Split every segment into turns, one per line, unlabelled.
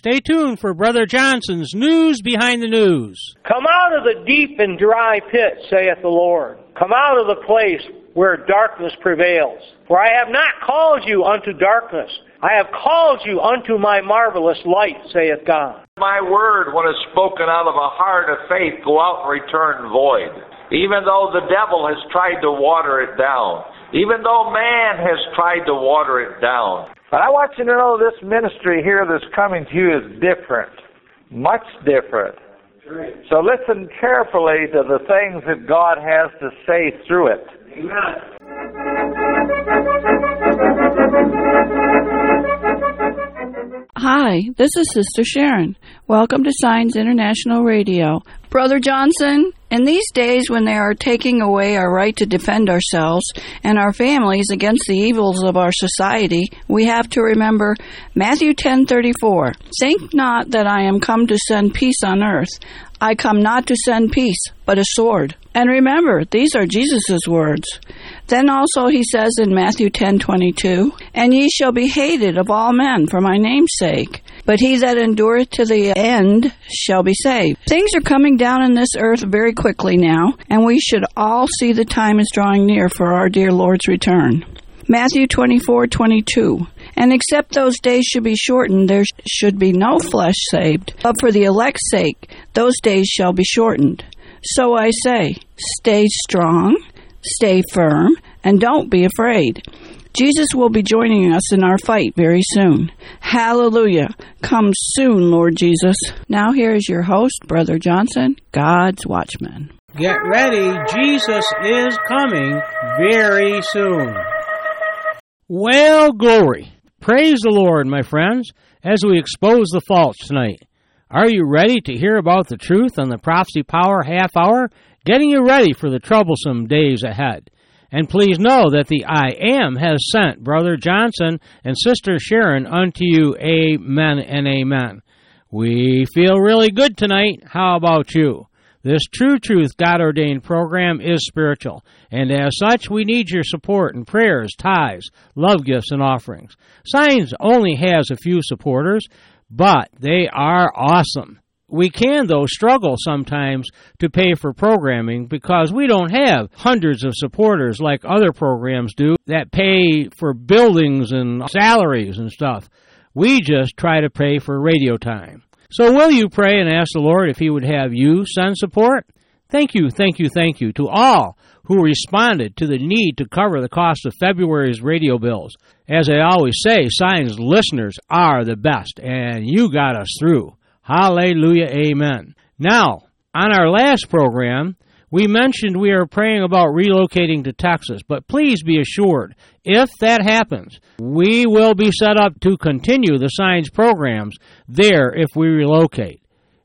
Stay tuned for Brother Johnson's News Behind the News.
Come out of the deep and dry pit, saith the Lord. Come out of the place where darkness prevails. For I have not called you unto darkness. I have called you unto my marvelous light, saith God.
My word, when it's spoken out of a heart of faith, go out and return void. Even though the devil has tried to water it down. Even though man has tried to water it down.
But I want you to know this ministry here that's coming to you is different. Much different. So listen carefully to the things that God has to say through it.
Amen.
Hi, this is Sister Sharon. Welcome to Signs International Radio. Brother Johnson, in these days when they are taking away our right to defend ourselves and our families against the evils of our society, we have to remember Matthew 10:34. Think not that I am come to send peace on earth. I come not to send peace, but a sword. And remember, these are Jesus' words. Then also he says in Matthew 10:22, And ye shall be hated of all men for my name's sake, but he that endureth to the end shall be saved. Things are coming down in this earth very quickly now, and we should all see the time is drawing near for our dear Lord's return. Matthew 24:22. And except those days should be shortened, there should be no flesh saved. But for the elect's sake, those days shall be shortened. So I say, stay strong, stay firm, and don't be afraid. Jesus will be joining us in our fight very soon. Hallelujah. Come soon, Lord Jesus. Now here is your host, Brother Johnson, God's Watchman.
Get ready, Jesus is coming very soon. Well, glory. Praise the Lord, my friends, as we expose the false tonight. Are you ready to hear about the truth on the Prophecy Power Half Hour? Getting you ready for the troublesome days ahead. And please know that the I Am has sent Brother Johnson and Sister Sharon unto you. Amen and amen. We feel really good tonight. How about you? This True Truth God-ordained program is spiritual, and as such, we need your support in prayers, tithes, love gifts, and offerings. Signs only has a few supporters, but they are awesome. We can, though, struggle sometimes to pay for programming because we don't have hundreds of supporters like other programs do that pay for buildings and salaries and stuff. We just try to pay for radio time. So will you pray and ask the Lord if He would have you send support? Thank you to all who responded to the need to cover the cost of February's radio bills. As I always say, Signs listeners are the best, and you got us through. Hallelujah, amen. Now, on our last program, we mentioned we are praying about relocating to Texas, but please be assured, if that happens, we will be set up to continue the Signs programs there if we relocate.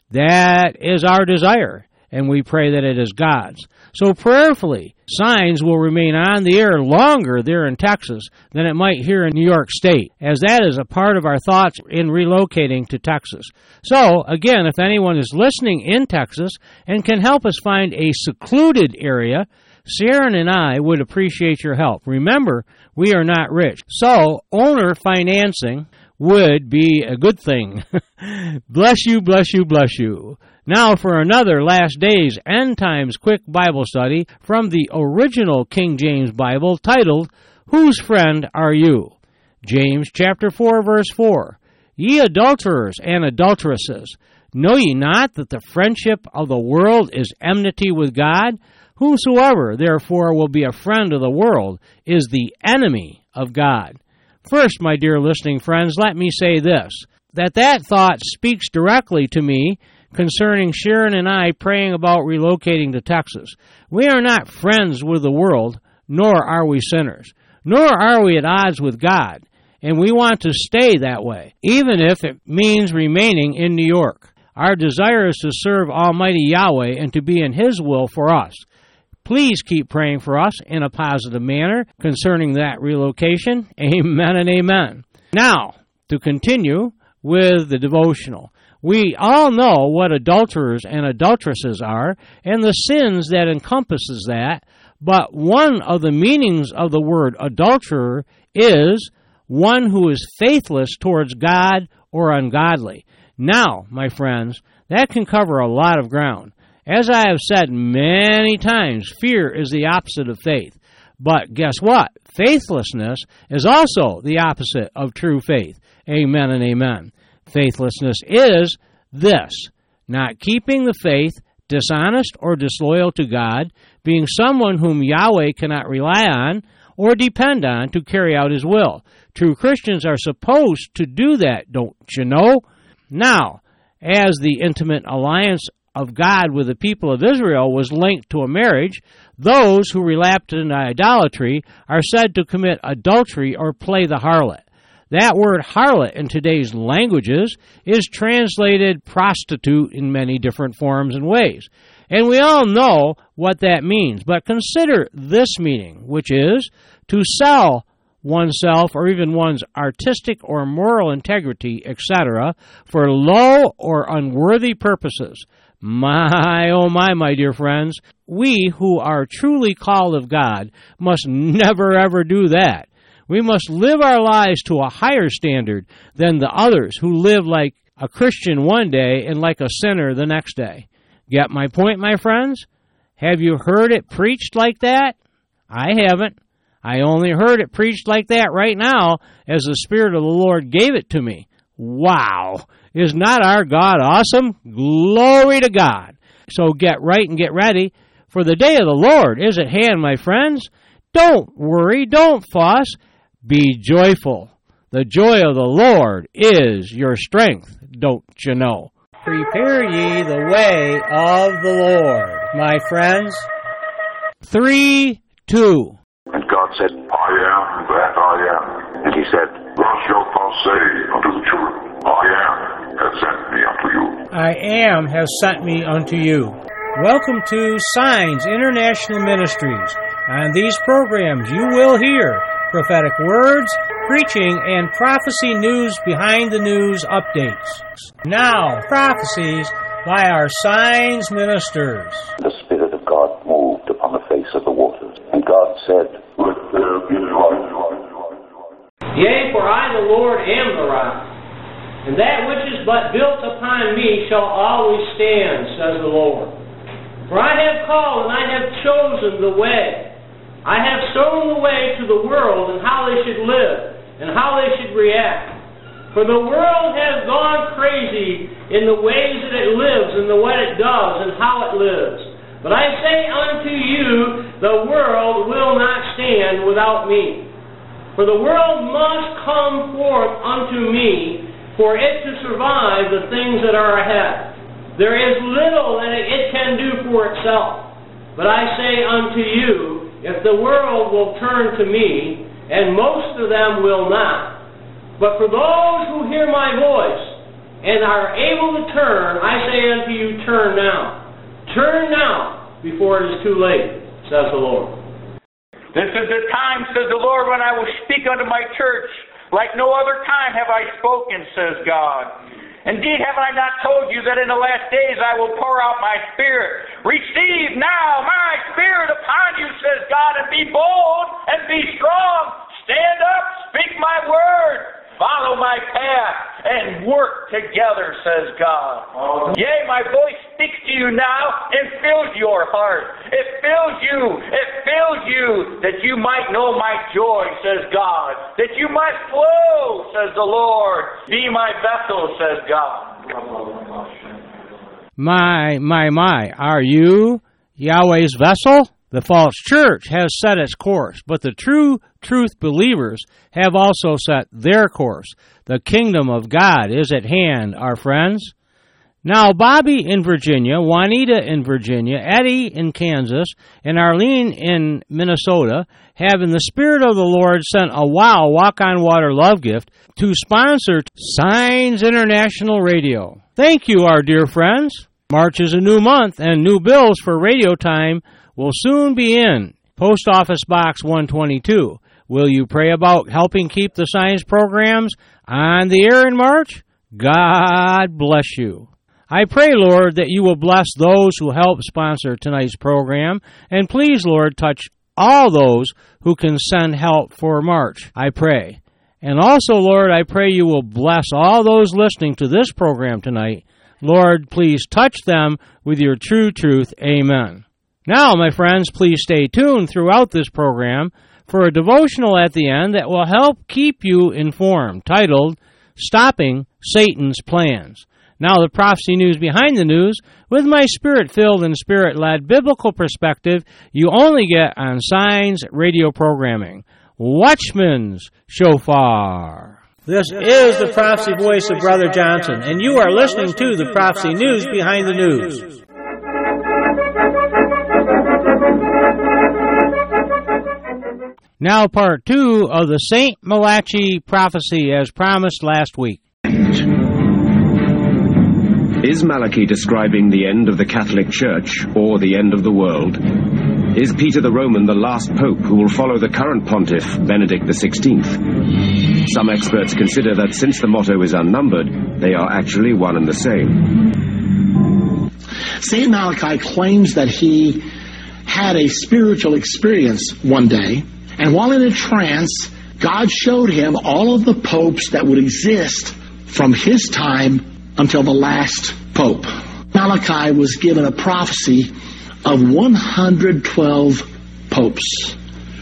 That is our desire, and we pray that it is God's. So prayerfully, Signs will remain on the air longer there in Texas than it might here in New York State, as that is a part of our thoughts in relocating to Texas. So, again, if anyone is listening in Texas and can help us find a secluded area, Sharon and I would appreciate your help. Remember, we are not rich, so owner financing would be a good thing. Bless you, bless you, bless you. Now for another Last Days End Times quick Bible study from the original King James Bible titled, Whose Friend Are You? James chapter 4, verse 4. Ye adulterers and adulteresses, know ye not that the friendship of the world is enmity with God? Whosoever therefore will be a friend of the world is the enemy of God. First, my dear listening friends, let me say this, that thought speaks directly to me concerning Sharon and I praying about relocating to Texas. We are not friends with the world, nor are we sinners, nor are we at odds with God, and we want to stay that way, even if it means remaining in New York. Our desire is to serve Almighty Yahweh and to be in His will for us. Please keep praying for us in a positive manner concerning that relocation. Amen and amen. Now, to continue with the devotional. We all know what adulterers and adulteresses are and the sins that encompasses that, but one of the meanings of the word adulterer is one who is faithless towards God or ungodly. Now, my friends, that can cover a lot of ground. As I have said many times, fear is the opposite of faith. But guess what? Faithlessness is also the opposite of true faith. Amen and amen. Faithlessness is this: not keeping the faith, dishonest or disloyal to God, being someone whom Yahweh cannot rely on or depend on to carry out His will. True Christians are supposed to do that, don't you know? Now, as the intimate alliance of God with the people of Israel was linked to a marriage, those who relapsed into idolatry are said to commit adultery or play the harlot. That word harlot in today's languages is translated prostitute in many different forms and ways. And we all know what that means, but consider this meaning, which is to sell oneself or even one's artistic or moral integrity, etc., for low or unworthy purposes. My, oh my dear friends, we who are truly called of God must never ever do that. We must live our lives to a higher standard than the others who live like a Christian one day and like a sinner the next day. Get my point, my friends? Have you heard it preached like that? I haven't. I only heard it preached like that right now as the Spirit of the Lord gave it to me. Wow! Is not our God awesome? Glory to God! So get right and get ready, for the day of the Lord is at hand, my friends. Don't worry, don't fuss, be joyful. The joy of the Lord is your strength, don't you know? Prepare ye the way of the Lord, my friends. 3, 2.
And God said, I am that I am. And He said, Thus shalt thou say unto the children, I am has sent me unto you.
I am has sent me unto you. Welcome to Signs International Ministries. On these programs you will hear prophetic words, preaching, and prophecy news behind the news updates. Now, prophecies by our Signs ministers.
The Spirit of God moved upon the face of the waters, and God said,
Let there be light.
Yea, for I, the Lord, am the rock, and that which is but built upon me shall always stand, says the Lord. For I have called and I have chosen the way. I have shown the way to the world and how they should live and how they should react. For the world has gone crazy in the ways that it lives and the what it does and how it lives. But I say unto you, the world will not stand without me. For the world must come forth unto me for it to survive the things that are ahead. There is little that it can do for itself. But I say unto you, if the world will turn to me, and most of them will not, but for those who hear my voice and are able to turn, I say unto you, turn now. Turn now, before it is too late, says the Lord.
This is the time, says the Lord, when I will speak unto my church. Like no other time have I spoken, says God. Indeed, have I not told you that in the last days I will pour out my Spirit? Receive now my Spirit upon you, says God, and be bold and be strong. Stand up, speak my word, follow my path, and work together, says God. Yea, my voice speaks to you now and fills your heart. It fills you that you might know my joy, says God. That you might flow, says the Lord. Be my vessel, says God.
My, are you Yahweh's vessel? The false church has set its course, but the true truth believers have also set their course. The kingdom of God is at hand, our friends. Now, Bobby in Virginia, Juanita in Virginia, Eddie in Kansas, and Arlene in Minnesota have, in the Spirit of the Lord, sent a WOW Walk on Water love gift to sponsor Signs International Radio. Thank you, our dear friends. March is a new month, and new bills for radio time will soon be in. Post Office Box 122. Will you pray about helping keep the Signs programs on the air in March? God bless you. I pray, Lord, that you will bless those who help sponsor tonight's program, and please, Lord, touch all those who can send help for March, I pray. And also, Lord, I pray you will bless all those listening to this program tonight. Lord, please touch them with your true truth. Amen. Now, my friends, please stay tuned throughout this program for a devotional at the end that will help keep you informed, titled, Stopping Satan's Plans. Now, the prophecy news behind the news, with my spirit-filled and spirit-led biblical perspective you only get on Signs radio programming. Watchman's Shofar. This is the prophecy voice of Brother Johnson, and you are listening to the prophecy news behind the news. Now, part 2 of the St. Malachi prophecy as promised last week.
Is Malachi describing the end of the Catholic Church or the end of the world? Is Peter the Roman the last pope who will follow the current pontiff, Benedict XVI? Some experts consider that since the motto is unnumbered, they are actually one and the same.
St. Malachi claims that he had a spiritual experience one day, and while in a trance, God showed him all of the popes that would exist from his time until the last pope. Malachi was given a prophecy of 112 popes.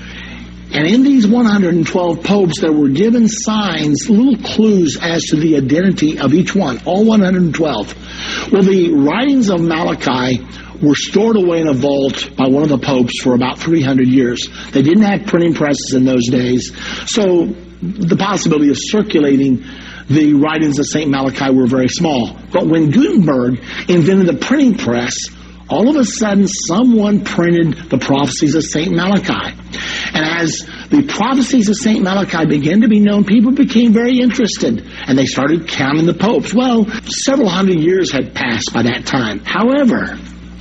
And in these 112 popes, there were given signs, little clues as to the identity of each one, all 112. Well, the writings of Malachi were stored away in a vault by one of the popes for about 300 years. They didn't have printing presses in those days, so the possibility of circulating the writings of St. Malachi were very small. But when Gutenberg invented the printing press, all of a sudden someone printed the prophecies of St. Malachi. And as the prophecies of St. Malachi began to be known, people became very interested, and they started counting the popes. Well, several hundred years had passed by that time. However,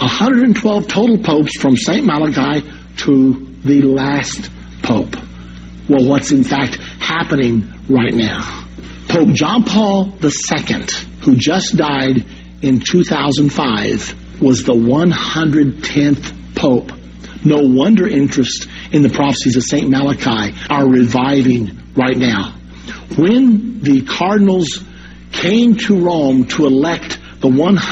112 total popes from St. Malachi to the last pope. Well, what's in fact happening right now? Pope John Paul II, who just died in 2005, was the 110th pope. No wonder interest in the prophecies of St. Malachi are reviving right now. When the cardinals came to Rome to elect the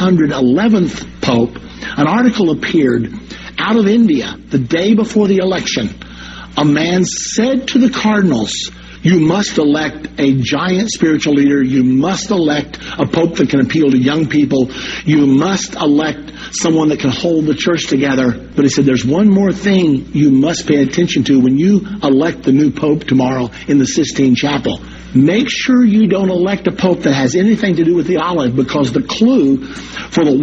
111th pope, an article appeared out of India the day before the election. A man said to the cardinals, you must elect a giant spiritual leader. You must elect a pope that can appeal to young people. You must elect someone that can hold the church together. But he said, there's one more thing you must pay attention to when you elect the new pope tomorrow in the Sistine Chapel. Make sure you don't elect a pope that has anything to do with the olive, because the clue for the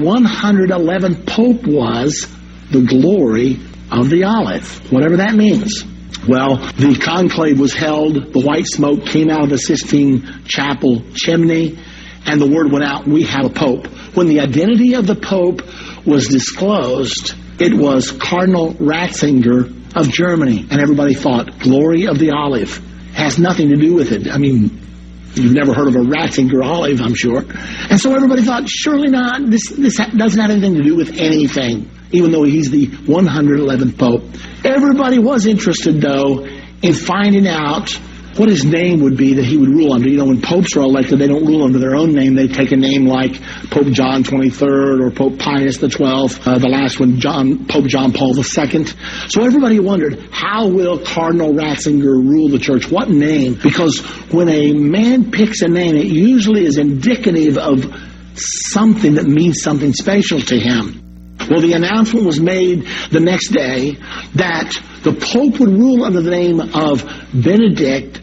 111th pope was the glory of the olive, whatever that means. Well, the conclave was held, the white smoke came out of the Sistine Chapel chimney, and the word went out, we have a pope. When the identity of the pope was disclosed, it was Cardinal Ratzinger of Germany, and everybody thought, glory of the olive. Has nothing to do with it. I mean, you've never heard of a Ratzinger olive, I'm sure. And so everybody thought, surely not, this doesn't have anything to do with anything, even though he's the 111th pope. Everybody was interested, though, in finding out what his name would be that he would rule under. You know, when popes are elected, they don't rule under their own name. They take a name like Pope John XXIII or Pope Pius XII, the last one, Pope John Paul II. So everybody wondered, how will Cardinal Ratzinger rule the church? What name? Because when a man picks a name, it usually is indicative of something that means something special to him. Well, the announcement was made the next day that the Pope would rule under the name of Benedict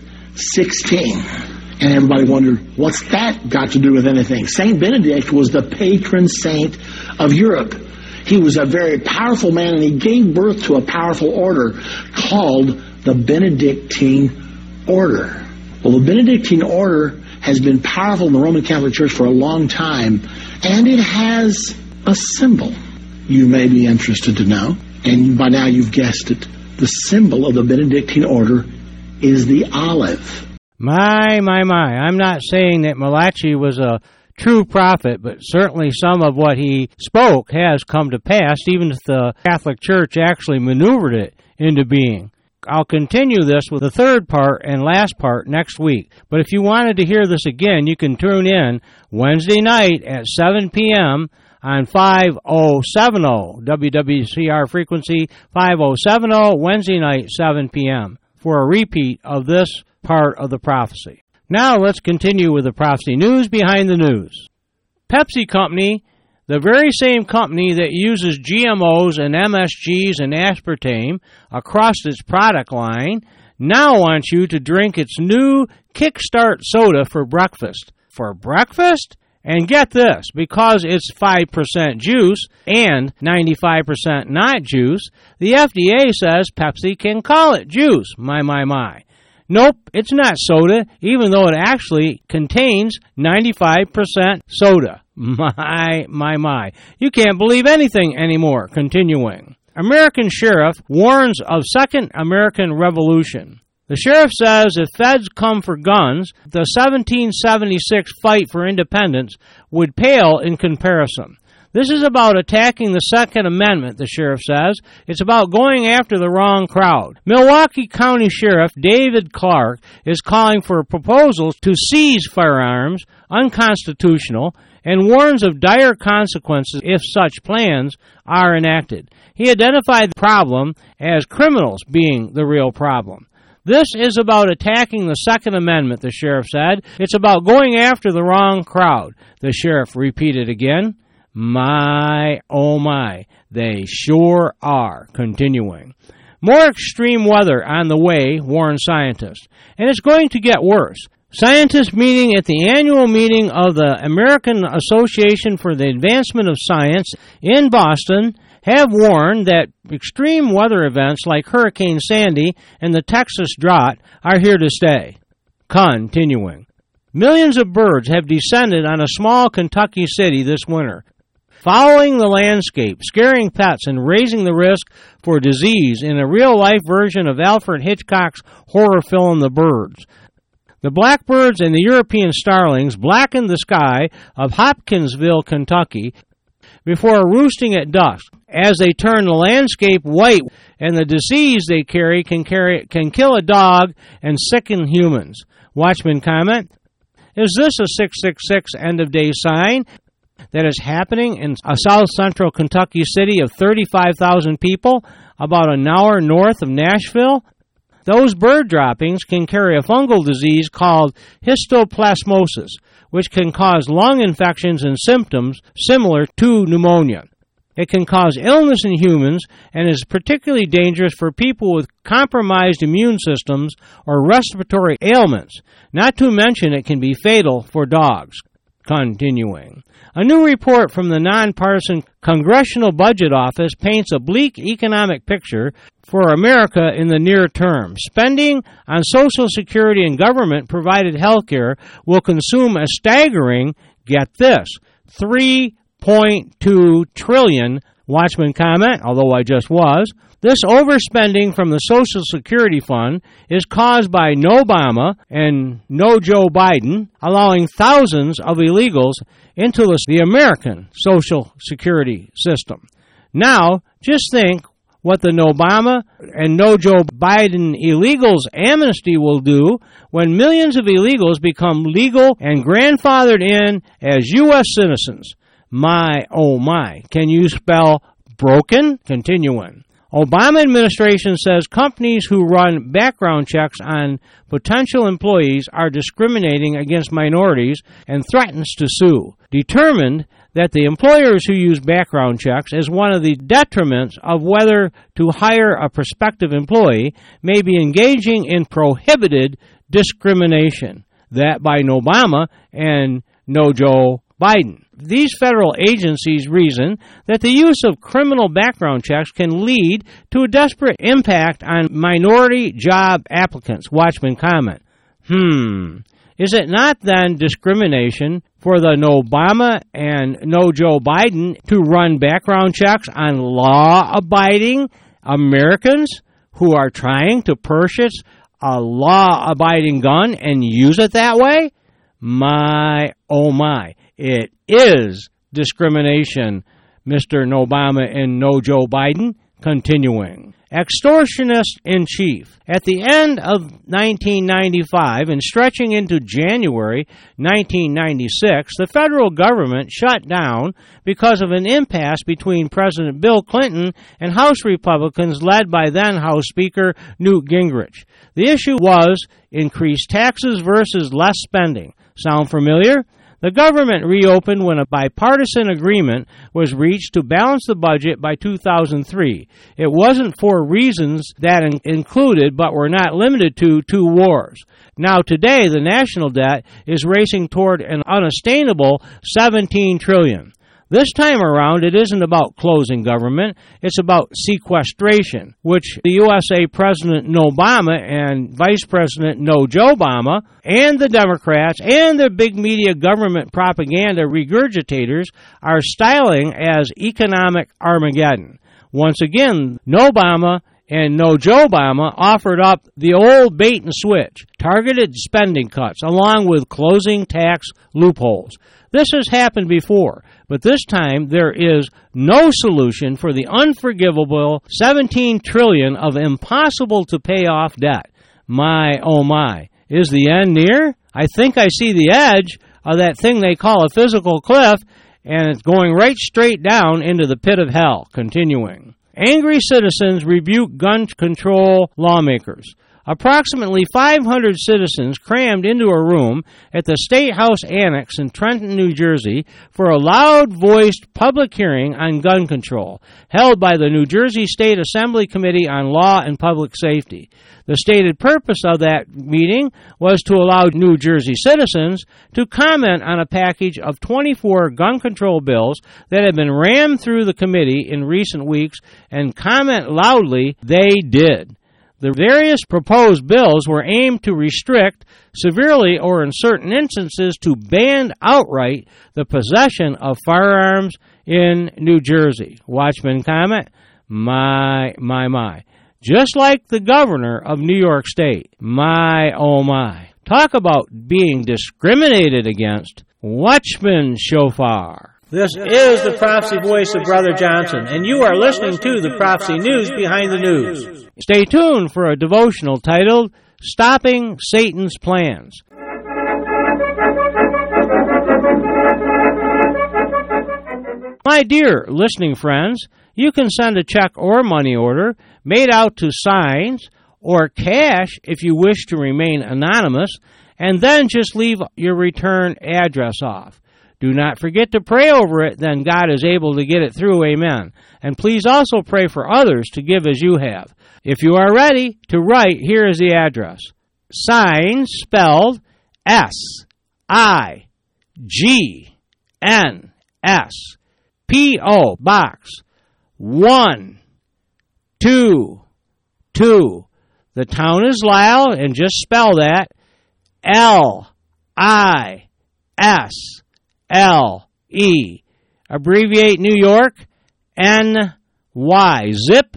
XVI. And everybody wondered, what's that got to do with anything? Saint Benedict was the patron saint of Europe. He was a very powerful man, and he gave birth to a powerful order called the Benedictine Order. Well, the Benedictine Order has been powerful in the Roman Catholic Church for a long time, and it has a symbol. You may be interested to know, and by now you've guessed it. The symbol of the Benedictine Order is the olive.
My. I'm not saying that Malachi was a true prophet, but certainly some of what he spoke has come to pass, even if the Catholic Church actually maneuvered it into being. I'll continue this with the third part and last part next week. But if you wanted to hear this again, you can tune in Wednesday night at 7 p.m. on 5070, WWCR frequency 5070, Wednesday night, 7 p.m. for a repeat of this part of the prophecy. Now let's continue with the prophecy news behind the news. Pepsi Company, the very same company that uses GMOs and MSGs and aspartame across its product line, now wants you to drink its new Kickstart soda for breakfast. For breakfast? And get this, because it's 5% juice and 95% not juice, the FDA says Pepsi can call it juice. My. Nope, it's not soda, even though it actually contains 95% soda. My. You can't believe anything anymore. Continuing. American sheriff warns of Second American Revolution. The sheriff says if feds come for guns, the 1776 fight for independence would pale in comparison. This is about attacking the Second Amendment, the sheriff says. It's about going after the wrong crowd. Milwaukee County Sheriff David Clark is calling for proposals to seize firearms, unconstitutional, and warns of dire consequences if such plans are enacted. He identified the problem as criminals being the real problem. This is about attacking the Second Amendment, the sheriff said. It's about going after the wrong crowd, the sheriff repeated again. My, oh my, they sure are. Continuing. More extreme weather on the way, warn scientists. And it's going to get worse. Scientists meeting at the annual meeting of the American Association for the Advancement of Science in Boston have warned that extreme weather events like Hurricane Sandy and the Texas drought are here to stay. Continuing. Millions of birds have descended on a small Kentucky city this winter, following the landscape, scaring pets, and raising the risk for disease in a real-life version of Alfred Hitchcock's horror film The Birds. The blackbirds and the European starlings blackened the sky of Hopkinsville, Kentucky, before roosting at dusk, as they turn the landscape white, and the disease they carry can kill a dog and sicken humans. Watchman comment, is this a 666 end-of-day sign that is happening in a south-central Kentucky city of 35,000 people, about an hour north of Nashville? Those bird droppings can carry a fungal disease called histoplasmosis, which can cause lung infections and symptoms similar to pneumonia. It can cause illness in humans and is particularly dangerous for people with compromised immune systems or respiratory ailments. Not to mention it can be fatal for dogs. Continuing. A new report from the nonpartisan Congressional Budget Office paints a bleak economic picture for America in the near term. Spending on Social Security and government-provided health care will consume a staggering, get this, $3.2 trillion, Watchman comment, although I just was. This overspending from the Social Security Fund is caused by no Obama and no Joe Biden, allowing thousands of illegals into the American Social Security system. Now, just think what the no Obama and no Joe Biden illegals amnesty will do when millions of illegals become legal and grandfathered in as U.S. citizens. My, oh my. Can you spell broken? Continuing. Obama administration says companies who run background checks on potential employees are discriminating against minorities and threatens to sue. Determined that the employers who use background checks as one of the detriments of whether to hire a prospective employee may be engaging in prohibited discrimination. That by no Obama and no Joe Biden. These federal agencies reason that the use of criminal background checks can lead to a desperate impact on minority job applicants. Watchman comment. Is it not then discrimination for the no Obama and no Joe Biden to run background checks on law-abiding Americans who are trying to purchase a law-abiding gun and use it that way? My, oh my. It is discrimination, Mr. No Obama and no Joe Biden. Continuing. Extortionist in chief. At the end of 1995 and stretching into January 1996, the federal government shut down because of an impasse between President Bill Clinton and House Republicans led by then House Speaker Newt Gingrich. The issue was increased taxes versus less spending. Sound familiar? The government reopened when a bipartisan agreement was reached to balance the budget by 2003. It wasn't for reasons that included but were not limited to two wars. Now today, the national debt is racing toward an unsustainable $17 trillion. This time around, it isn't about closing government. It's about sequestration, which the USA President No Obama and Vice President No Joe Obama and the Democrats and the big media government propaganda regurgitators are styling as economic Armageddon. Once again, No Obama and No Joe Obama offered up the old bait and switch, targeted spending cuts, along with closing tax loopholes. This has happened before, but this time there is no solution for the unforgivable $17 trillion of impossible-to-pay-off debt. My, oh my, is the end near? I think I see the edge of that thing they call a physical cliff, and it's going right straight down into the pit of hell. Continuing. Angry citizens rebuke gun control lawmakers. Approximately 500 citizens crammed into a room at the State House Annex in Trenton, New Jersey, for a loud-voiced public hearing on gun control, held by the New Jersey State Assembly Committee on Law and Public Safety. The stated purpose of that meeting was to allow New Jersey citizens to comment on a package of 24 gun control bills that had been rammed through the committee in recent weeks, and comment loudly they did. The various proposed bills were aimed to restrict, severely or in certain instances to ban outright, the possession of firearms in New Jersey. Watchman comment, my. Just like the governor of New York State. My, oh my. Talk about being discriminated against. Watchman Shofar.
This is the prophecy voice of Brother Johnson, and you are listening to the Prophecy News Behind the News.
Stay tuned for a devotional titled, Stopping Satan's Plans. My dear listening friends, you can send a check or money order made out to Signs or cash if you wish to remain anonymous, and then just leave your return address off. Do not forget to pray over it, then God is able to get it through. Amen. And please also pray for others to give as you have. If you are ready to write, here is the address. Signs spelled S-I-G-N-S. P.O. Box 122. The town is Lisle, and just spell that L-I-S-L-E. Abbreviate New York, N-Y. Zip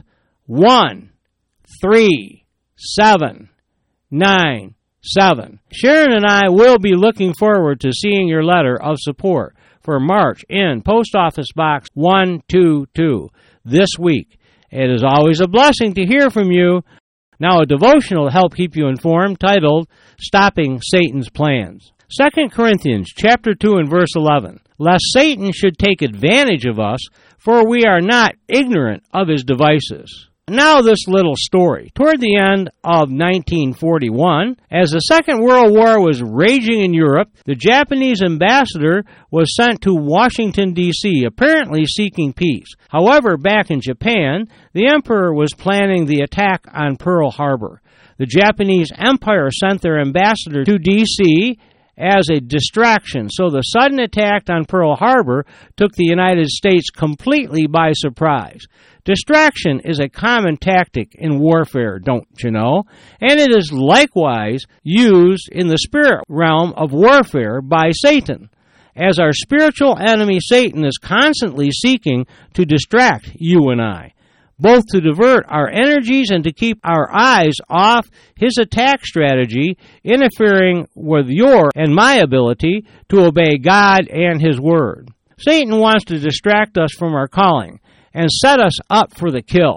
13797. Sharon and I will be looking forward to seeing your letter of support for March in Post Office Box 122 this week. It is always a blessing to hear from you. Now a devotional to help keep you informed titled, Stopping Satan's Plans. 2 Corinthians chapter 2 and verse 11. Lest Satan should take advantage of us, for we are not ignorant of his devices. Now this little story. Toward the end of 1941, as the Second World War was raging in Europe, the Japanese ambassador was sent to Washington, D.C., apparently seeking peace. However, back in Japan, the emperor was planning the attack on Pearl Harbor. The Japanese Empire sent their ambassador to D.C. as a distraction, so the sudden attack on Pearl Harbor took the United States completely by surprise. Distraction is a common tactic in warfare, don't you know? And it is likewise used in the spirit realm of warfare by Satan, as our spiritual enemy Satan is constantly seeking to distract you and I, both to divert our energies and to keep our eyes off his attack strategy, interfering with your and my ability to obey God and his word. Satan wants to distract us from our calling and set us up for the kill.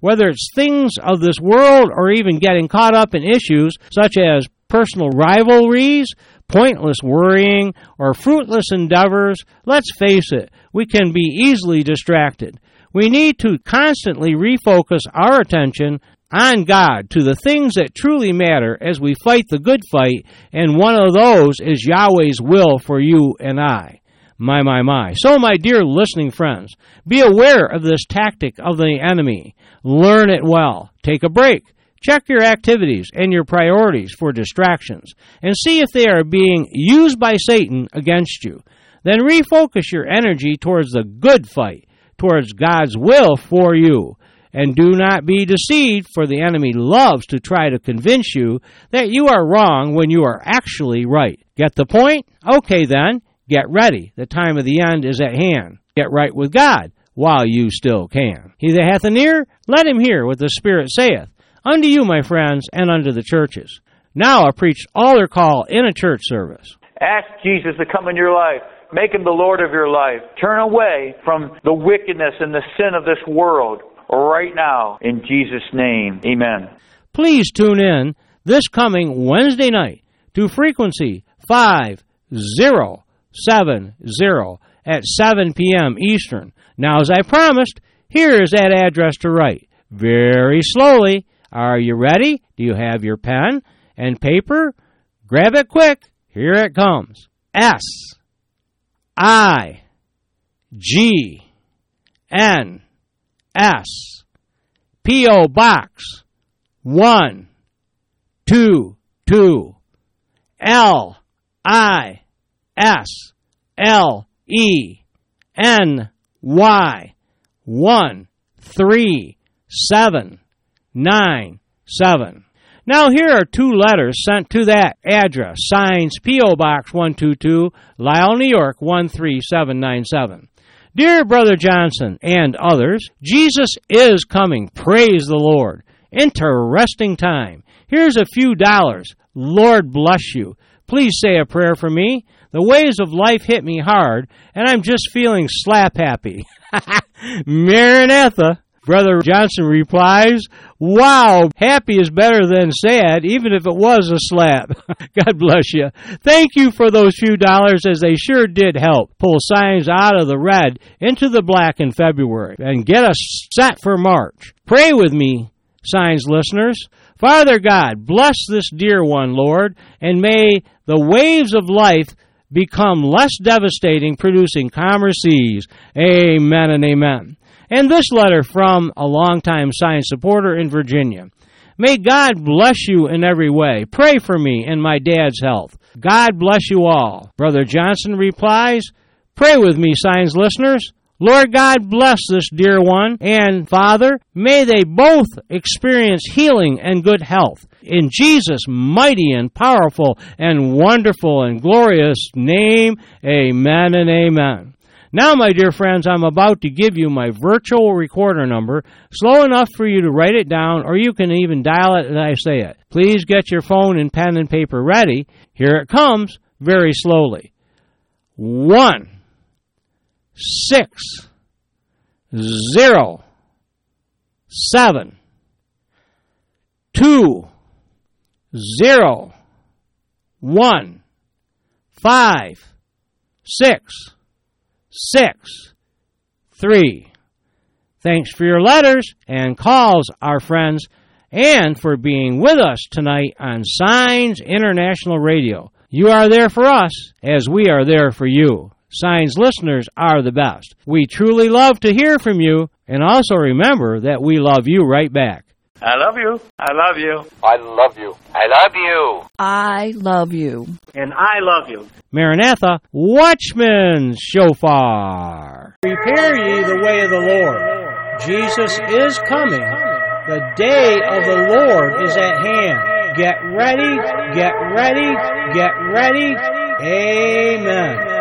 whether it's things of this world or even getting caught up in issues such as personal rivalries, pointless worrying, or fruitless endeavors. Let's face it, we can be easily distracted. We need to constantly refocus our attention on God to the things that truly matter as we fight the good fight, and one of those is Yahweh's will for you and I. My. So, my dear listening friends, be aware of this tactic of the enemy. Learn it well. Take a break. Check your activities and your priorities for distractions, and see if they are being used by Satan against you. Then refocus your energy towards the good fight, towards God's will for you. And do not be deceived, for the enemy loves to try to convince you that you are wrong when you are actually right. Get the point? Okay then, get ready. The time of the end is at hand. Get right with God while you still can. He that hath an ear, let him hear what the Spirit saith. Unto you, my friends, and unto the churches. Now I preach altar call in a church service.
Ask Jesus to come in your life. Make Him the Lord of your life. Turn away from the wickedness and the sin of this world right now, in Jesus' name. Amen.
Please tune in this coming Wednesday night to frequency 5070 at 7 p.m. Eastern. Now, as I promised, here is that address to write. Very slowly. Are you ready? Do you have your pen and paper? Grab it quick. Here it comes. S-I-G-N-S P.O. Box 122 L-I-S-L-E-N-Y 13797. Now here are two letters sent to that address. Signs P.O. Box 122, Lisle, New York 13797. Dear Brother Johnson and others, Jesus is coming. Praise the Lord. Interesting time. Here's a few dollars. Lord bless you. Please say a prayer for me. The waves of life hit me hard, and I'm just feeling slap happy. Maranatha. Brother Johnson replies, wow, happy is better than sad, even if it was a slap. God bless you. Thank you for those few dollars, as they sure did help pull Signs out of the red into the black in February and get us set for March. Pray with me, Signs listeners. Father God, bless this dear one, Lord, and may the waves of life become less devastating, producing calmer seas. Amen and amen. And this letter from a longtime Signs supporter in Virginia. May God bless you in every way. Pray for me and my dad's health. God bless you all. Brother Johnson replies, pray with me, Signs listeners. Lord God, bless this dear one, and Father, may they both experience healing and good health. In Jesus' mighty and powerful and wonderful and glorious name, amen and amen. Now, my dear friends, I'm about to give you my virtual recorder number, slow enough for you to write it down, or you can even dial it as I say it. Please get your phone and pen and paper ready. Here it comes, very slowly. 1 6 0 7 2 0 1 5 6 3. Thanks for your letters and calls, our friends, and for being with us tonight on Signs International Radio. You are there for us as we are there for you. Signs listeners are the best. We truly love to hear from you, and also remember that we love you right back.
I love you. I love you.
I love you. I love you.
I love you.
And I love you.
Maranatha, Watchman's Shofar. Prepare ye the way of the Lord. Jesus is coming. The day of the Lord is at hand. Get ready, get ready, get ready. Amen.